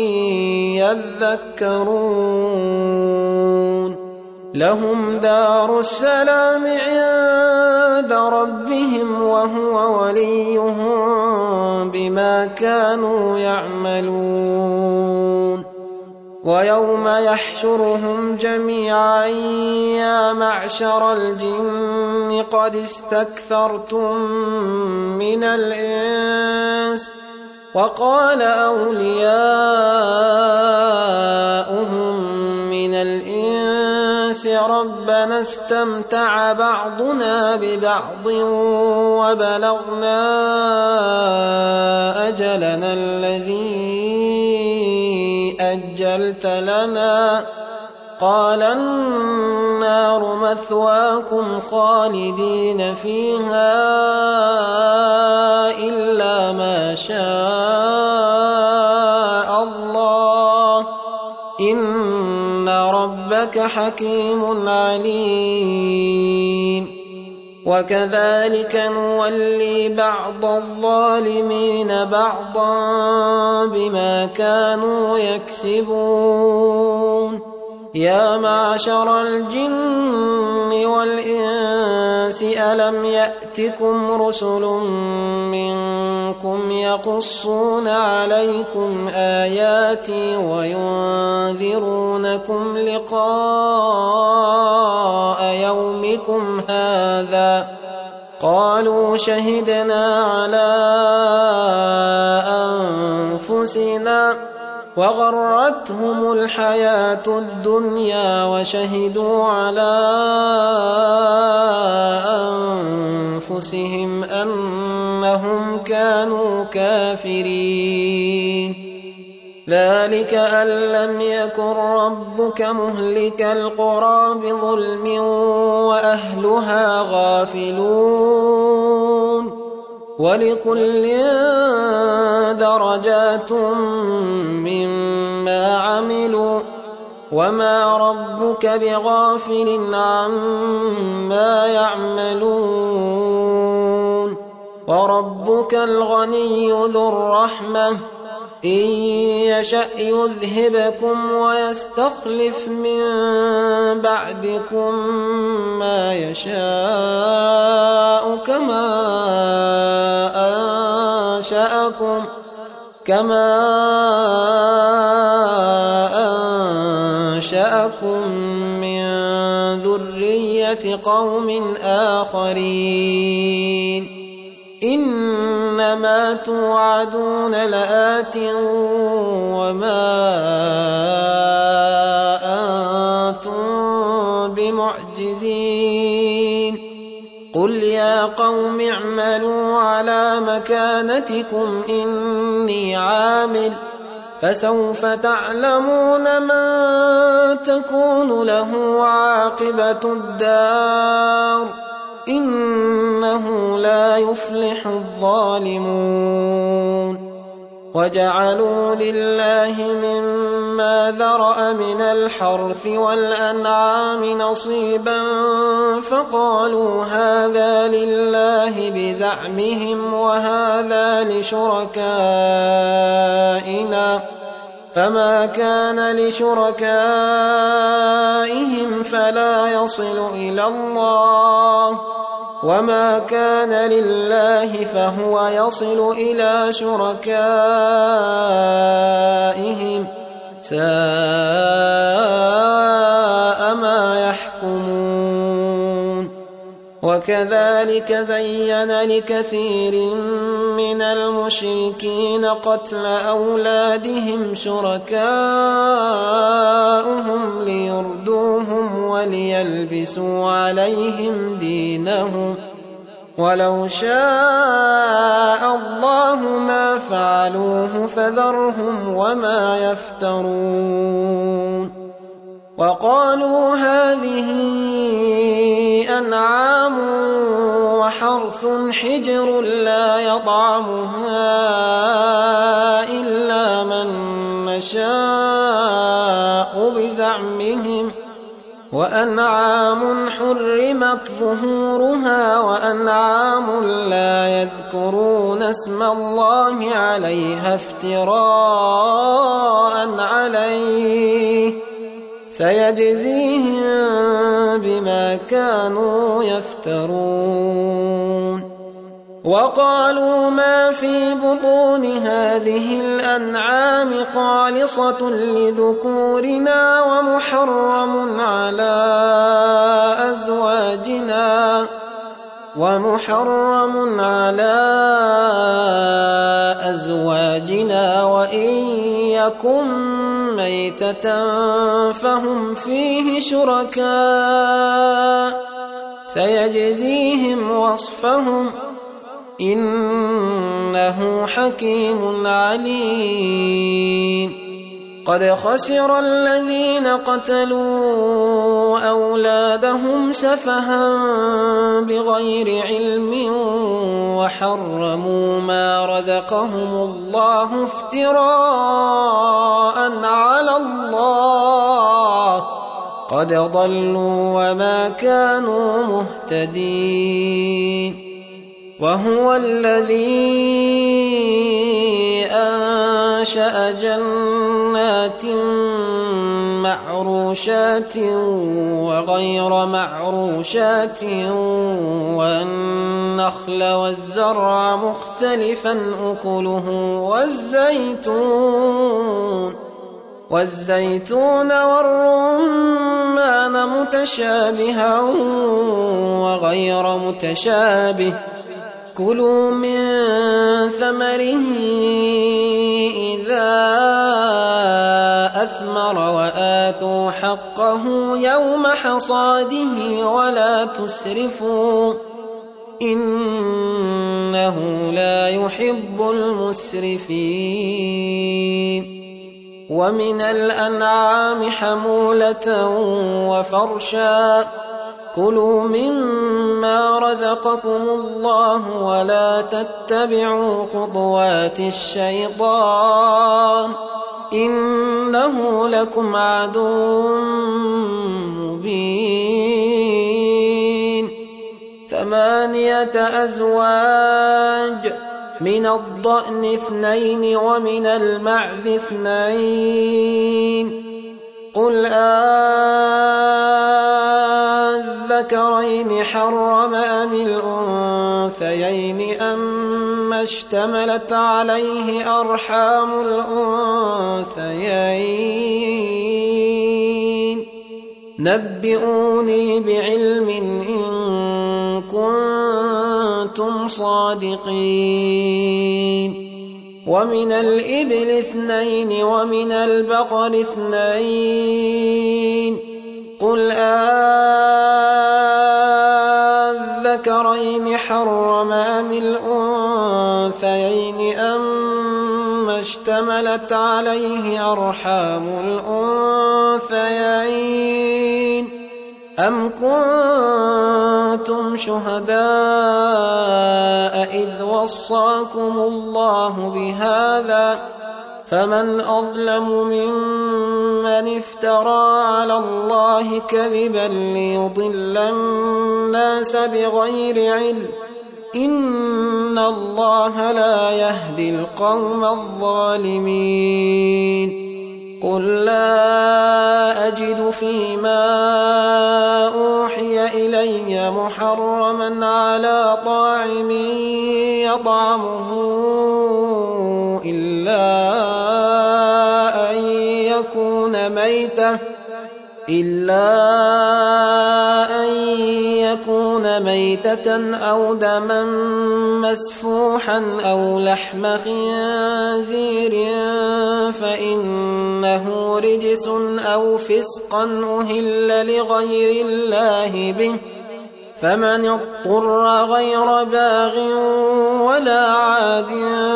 يَذَّكَّرُونَ. لَهُمْ دَارُ السَّلَامِ عِندَ رَبِّهِمْ وَهُوَ وَلِيُّهُم بِمَا كَانُوا يَعْمَلُونَ. وَيَوْمَ يَحْشُرُهُمْ جَمِيعًا يَا مَعْشَرَ الْجِنِّ قَدِ اسْتَكْثَرْتُم مِّنَ الْإِنسِ وَقَالَ أَوْلِيَاؤُهُم مِّنَ الْإِنسِ رَبَّنَا اسْتَمْتَعَ بَعْضُنَا بِبَعْضٍ وَبَلَغْنَا أَجَلَنَا الَّذِي أَجَّلْتَ لَنَا قَالَ النَّارُ مَثْوَاكُمْ خَالِدِينَ فِيهَا إِلَّا مَا شَاءَ اللَّهُ إِنَّ رَبَّكَ حَكِيمٌ عَلِيمٌ. وَكَذَلِكَ نُوَلِّي بَعْضَ الظَّالِمِينَ بَعْضًا بِمَا كَانُوا يَكْسِبُونَ. يا معشر الجن والإنس ألم يأتكم رسل منكم يقصون عليكم آياتي وينذرونكم لقاء يومكم هذا قالوا شهدنا على أنفسنا وغرتهم الحياة الدنيا وشهدوا على أنفسهم أنهم كانوا كافرين ذلك أن لم يكن ربك مهلك القرى بظلم وأهلها غافلون ولكل درجات مما عملوا وما ربك بغافل عما يعملون وربك الغني ذو الرحمة إن يشأ يذهبكم ويستخلف من بعدكم ما يشاء كما أنشأكم كما أنشأكم من ذرية قوم آخرين إنما توعدون لآت وما أنتم بمعجزين قل يا قوم اعملوا على مكانتكم إني عامل فسوف تعلمون من تكون له عاقبة الدار إنه لا يفلح الظالمون وجعلوا لله مما ذرأ من الحرث والأنعام نصيبا فقالوا هذا لله بزعمهم وهذا لشركائنا فما كان لشركائهم فلا يصل إلى الله وما كان لله فهو يصل إلى شركائهم ساء ما يحكمون وكذلك زين لكثير من المشركين قتل أولادهم شركاؤهم ليردوهم وليلبسوا عليهم دينهم ولو شاء الله ما فعلوه فذرهم وما يفترون وقالوا هذه أنعام وحرث حجر لا يطعمها إلا من نشاء بزعمهم وأنعام حرمت ظهورها وأنعام لا يذكرون اسم الله عليها افتراء عليه سيجزيهم بما كانوا يفترون وقالوا ما في بطون هذه الأنعام خالصة لذكورنا ومحرم على أزواجنا ومحرم على أزواجنا وإن يكن ميتة فهم فيه شركاء سيجزيهم وصفهم إنه حكيم عليم قد خسر الذين قتلوا أولادهم سفها بغير علم وحرموا ما رزقهم الله افتراء على الله قد ضلوا وما كانوا مهتدين وهو الذي أنشأ أنشأ جنات معروشات وغير معروشات والنخل والزرع مختلفا أكله والزيتون والزيتون والرمان متشابها وغير متشابه كلوا من ثمره إذا أثمر وآتوا حقه يوم حصاده ولا تسرفوا إنه لا يحب المسرفين ومن الأنعام حمولة وفرشا كلوا مما رزقكم الله ولا تتبعوا خطوات الشيطان إنه لكم عدو مبين ثمانية أزواج من الضأن اثنين ومن المعز اثنين قل أذكرين حرم أم الأنثيين أما اشتملت عليه أرحام الأنثيين نبئوني بعلم إن كنتم صادقين ومن الإبل اثنين ومن البقر اثنين قل أذكرين حرم أم الأنثيين أما اشتملت عليه أرحام الأنثيين أم كنتم شهداء إذ وصاكم الله بهذا فمن أظلم ممن افترى على الله كذبا ليضل الناس بغير علم إن الله لا يهدي القوم الظالمين قل لا أجد فيما أوحي إلي محرما على طاعم يطعمه إلا أن يكون ميتة إلا أن يكون ميتة أو دما مسفوحا أو لحم خنزير فإنه رجس أو فسقا أهل لغير الله به فمن اضطر غير باغ ولا عاد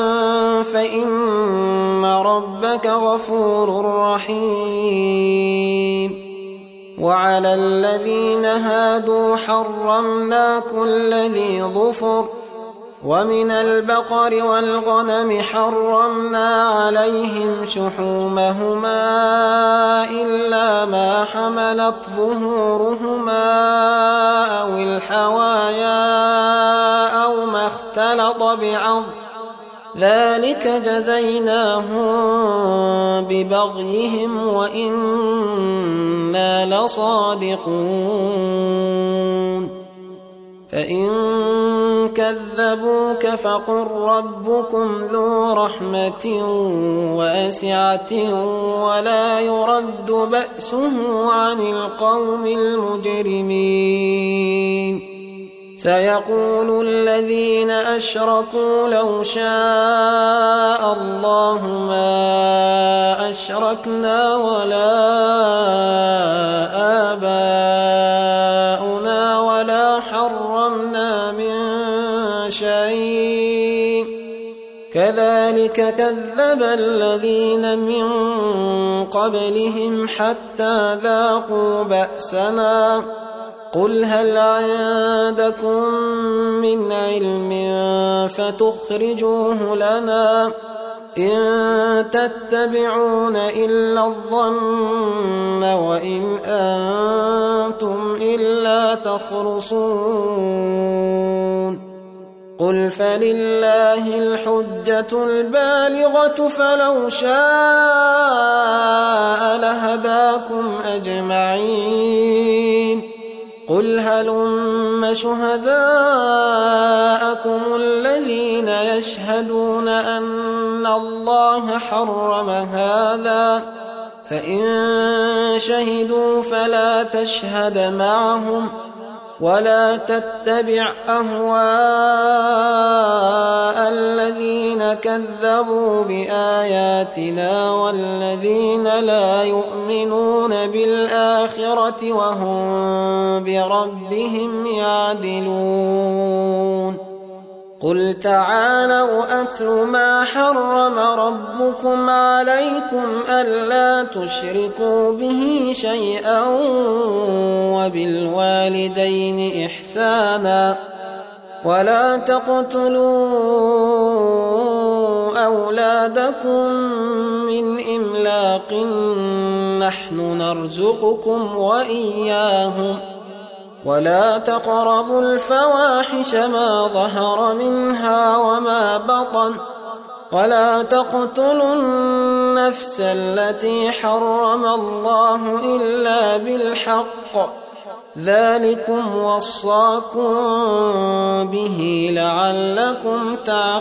فإن ربك غفور رحيم وعلى الذين هادوا حرمنا كل ذي ظفر ومن البقر والغنم حرمنا عليهم شحومهما إلا ما حملت ظهورهما أو الحوايا أو ما اختلط بعظم ذلك جزيناهم ببغيهم وإنا لصادقون فإن كذبوك فقل ربكم ذو رحمة واسعة ولا يرد بأسه عن القوم المجرمين سيقول الذين أشركوا لو شاء الله ما أشركنا ولا آباؤنا ولا حرمنا من شيء كذلك كذب الذين من قبلهم حتى ذاقوا بأسنا قل هل عندكم من علم فتخرجوه لنا إن تتبعون إلا الظن وإن أنتم إلا تخرصون قل فلله الحجة البالغة فلو شاء لهداكم أجمعين قل هلم شهداءكم الذين يشهدون أن الله حرم هذا فإن شهدوا فلا تشهد معهم ولا تتبع أهواء الذين كذبوا بآياتنا والذين لا يؤمنون بالآخرة وهم بربهم يعدلون قل تعالوا أتل ما حرم ربكم عليكم ألا تشركوا به شيئا وبالوالدين إحسانا ولا تقتلوا أولادكم من إملاق نحن نرزقكم وإياهم ولا تقربوا الفواحش ما ظهر منها وما بطن ولا تقتلوا النفس التي حرم الله إلا بالحق ذلكم وصاكم به لعلكم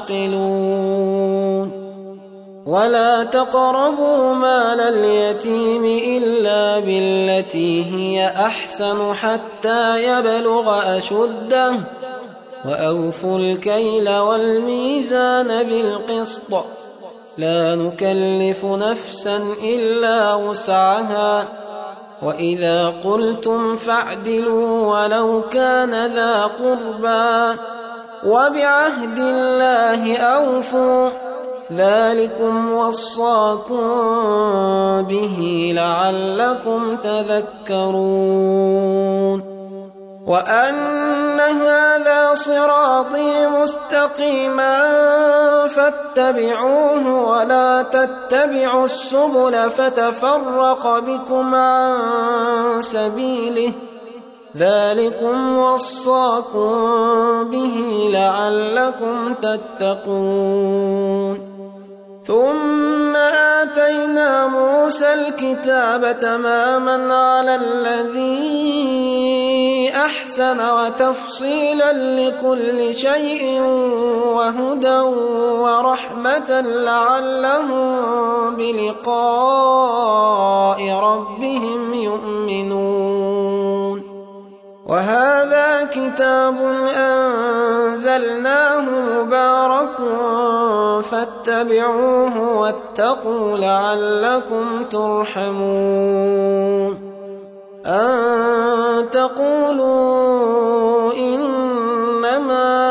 تعقلون ولا تقربوا مال اليتيم إلا بالتي هي أحسن حتى يبلغ أشده وأوفوا الكيل والميزان بالقسط لا نكلف نفسا إلا وسعها وإذا قلتم فاعدلوا ولو كان ذا قربى وبعهد الله أوفوا ذلكم وصاكم به لعلكم تذكرون وأن هذا صراطي مستقيما فاتبعوه ولا تتبعوا السبل فتفرق بكم عن سبيله ذلكم وصاكم به لعلكم تتقون ثم آتينا موسى الكتاب تماما على الذي أحسن وتفصيلا لكل شيء وهدى ورحمة لعلهم بلقاء ربهم يؤمنون وهذا كتاب أنزلناه مبارك فاتبعوه واتقوا لعلكم ترحمون أن تقولوا إنما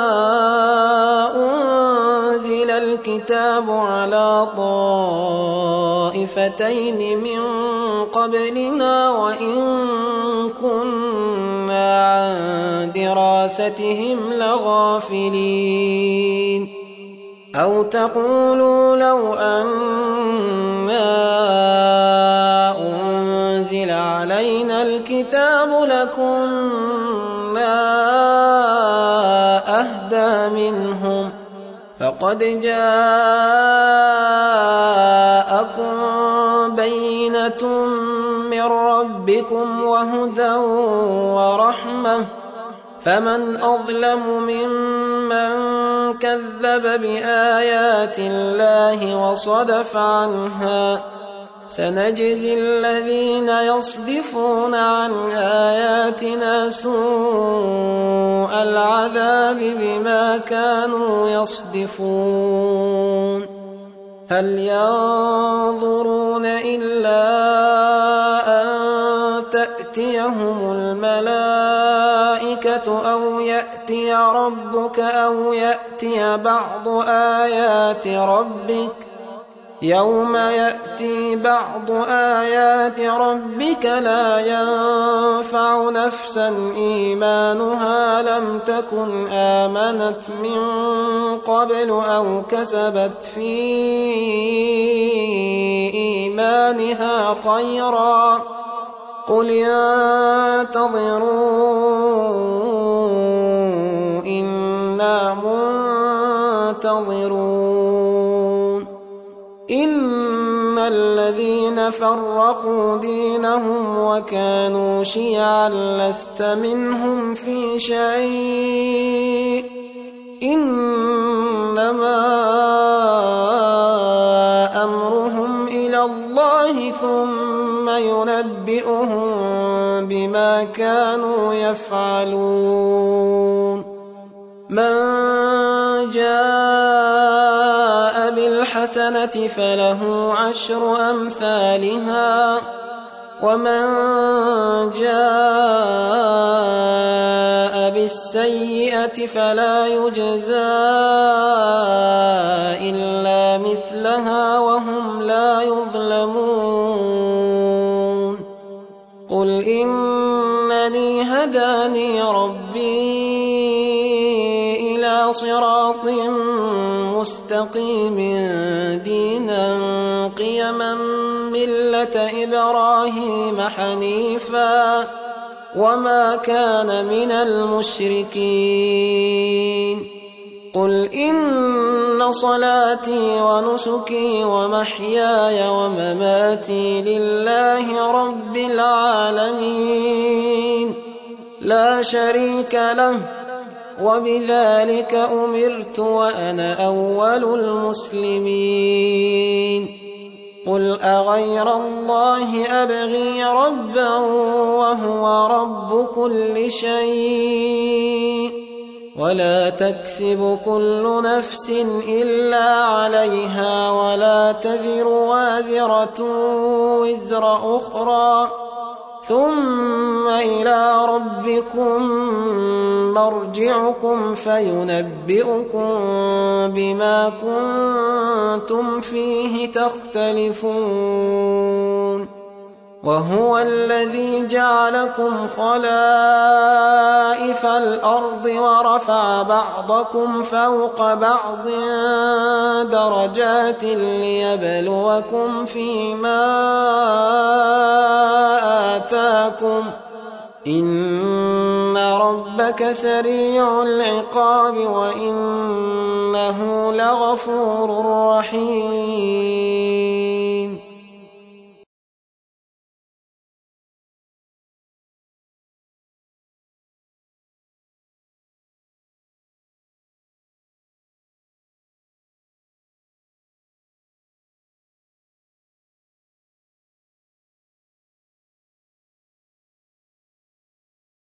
أنزل الكتاب على طائفتين من قبلنا وإن كنا عن دراستهم لغافلين أو تقولوا لو أنا أنزل علينا الكتاب لكنا أهدى منهم فقد جاءكم بينة من ربكم وهدى ورحمة فمن أظلم ممن كذب بآيات الله وصدف عنها سنجزي الذين يصدفون عن آياتنا سوء العذاب بما كانوا يصدفون هل ينظرون إلا أن تأتيهم الملائكة أو يأتي ربك أو يأتي بعض آيات ربك يوم يأتي بعض آيات ربك لا ينفع نفسا إيمانها لم تكن آمنت من قبل أو كسبت في إيمانها خيرا قل انتظروا إنا إِنَّا مُنتَظِرُونَ إِنَّ الَّذِينَ فَرَّقُوا دِينَهُمْ وَكَانُوا شِيَعًا لَّسْتَ مِنْهُمْ فِي شَيْءٍ إِنَّمَا أَمْرُهُمْ إِلَى اللَّهِ ثُمَّ يُنَبِّئُهُم بِمَا كَانُوا يَفْعَلُونَ مَن جَاءَ بِالْحَسَنَةِ فَلَهُ عَشْرُ أَمْثَالِهَا وَمَن جَاءَ بِالسَّيِّئَةِ فَلَا يُجْزَىٰ إِلَّا مِثْلَهَا وَهُمْ لَا يُظْلَمُونَ قُلْ إِنَّنِي هَدَانِي رَبِّي إِلَىٰ صِرَاطٍ مُّسْتَقِيمٍ دِينًا قِيَمًا مِّلَّةَ إِبْرَاهِيمَ حَنِيفًا وَمَا كَانَ مِنَ الْمُشْرِكِينَ قُلْ إِنَّ صَلَاتِي وَنُسُكِي وَمَحْيَايَ وَمَمَاتِي لِلَّهِ رَبِّ الْعَالَمِينَ لَا شَرِيكَ لَهُ وَبِذَٰلِكَ أُمِرْتُ وَأَنَا أَوَّلُ الْمُسْلِمِينَ قُلْ أَغَيْرَ اللَّهِ أَبْغِي رَبًّا وَهُوَ رَبُّ كُلِّ شَيْءٍ وَلَا تَكْسِبُ كُلُّ نَفْسٍ إِلَّا عَلَيْهَا وَلَا تَزِرُ وَازِرَةٌ وِزْرَ أُخْرَىٰ ثُمَّ إِلَىٰ رَبِّكُم مَّرْجِعُكُمْ فَيُنَبِّئُكُم بِمَا كُنتُمْ فِيهِ تَخْتَلِفُونَ وَهُوَ الَّذِي جَعَلَكُمْ خَلَائِفَ الْأَرْضِ وَرَفَعَ بَعْضَكُمْ فَوْقَ بَعْضٍ دَرَجَاتٍ لِّيَبْلُوَكُمْ فِيمَا آتَاكُمْ ۗ إِنَّ رَبَّكَ سَرِيعُ الْعِقَابِ وَإِنَّهُ لَغَفُورٌ رَّحِيمٌ